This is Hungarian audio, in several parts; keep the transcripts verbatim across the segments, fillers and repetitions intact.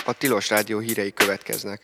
A Tilos Rádió hírei következnek.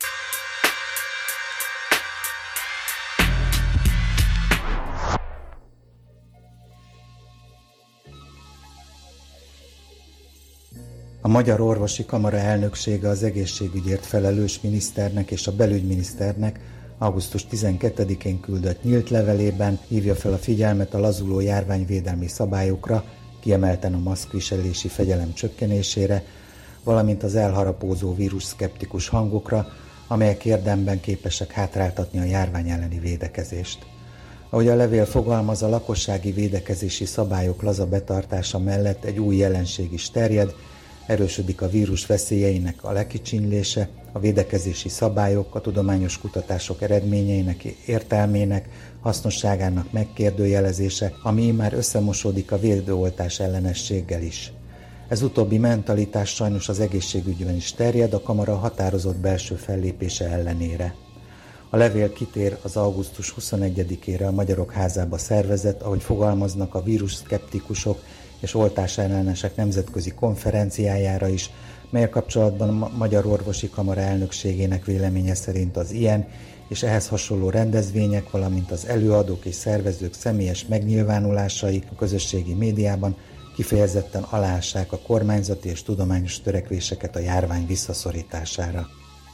A Magyar Orvosi Kamara elnöksége az egészségügyért felelős miniszternek és a belügyminiszternek augusztus tizenkettedikén küldött nyílt levelében hívja fel a figyelmet a lazuló járványvédelmi szabályokra, kiemelten a maszkviselési fegyelem csökkenésére, valamint az elharapózó vírusszkeptikus hangokra, amelyek érdemben képesek hátráltatni a járvány elleni védekezést. Ahogy a levél fogalmaz, a lakossági védekezési szabályok laza betartása mellett egy új jelenség is terjed, erősödik a vírus veszélyeinek a lekicsinlése, a védekezési szabályok, a tudományos kutatások eredményeinek, értelmének, hasznosságának megkérdőjelezése, ami már összemosódik a védőoltás ellenességgel is. Ez utóbbi mentalitás sajnos az egészségügyben is terjed, a kamara határozott belső fellépése ellenére. A levél kitér az augusztus huszonegyedikére a Magyarok Házába szervezett, ahogy fogalmaznak, a vírusszkeptikusok és oltásellenesek nemzetközi konferenciájára is, mely kapcsolatban a Magyar Orvosi Kamara elnökségének véleménye szerint az ilyen és ehhez hasonló rendezvények, valamint az előadók és szervezők személyes megnyilvánulásai a közösségi médiában kifejezetten aláássák a kormányzati és tudományos törekvéseket a járvány visszaszorítására.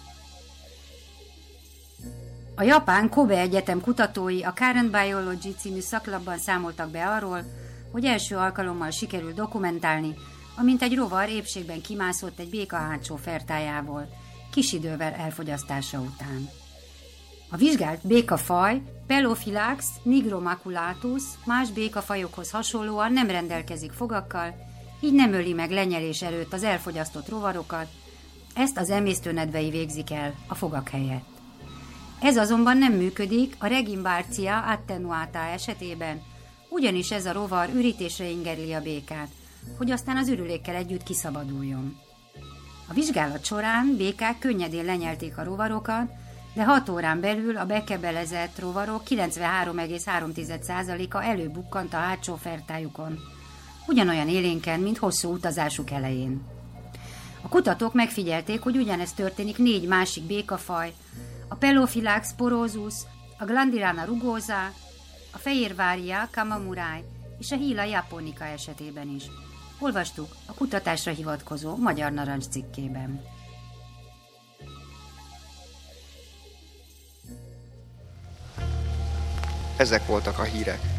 A japán Kobe Egyetem kutatói a Current Biology című szaklapban számoltak be arról, hogy első alkalommal sikerült dokumentálni, amint egy rovar épségben kimászott egy béka hátsó fertájából, kis idővel elfogyasztása után. A vizsgált békafaj, Pelophylax nigromaculatus, más békafajokhoz hasonlóan nem rendelkezik fogakkal, így nem öli meg lenyelés előtt az elfogyasztott rovarokat, ezt az emésztőnedvei végzik el a fogak helyett. Ez azonban nem működik a Regimbarcia attenuata esetében, ugyanis ez a rovar ürítésre ingerli a békát, hogy aztán az ürülékkel együtt kiszabaduljon. A vizsgálat során békák könnyedén lenyelték a rovarokat, de hat órán belül a bekebelezett rovarok kilencvenhárom egész három százaléka előbukkant a hátsó fertájukon, ugyanolyan élénken, mint hosszú utazásuk elején. A kutatók megfigyelték, hogy ugyanezt történik négy másik békafaj, a Pelophylax porosus, a Glandilana rugosa, a Fehérvária kamamurai és a Hila japonica esetében is. Olvastuk a kutatásra hivatkozó Magyar Narancs cikkében. Ezek voltak a hírek.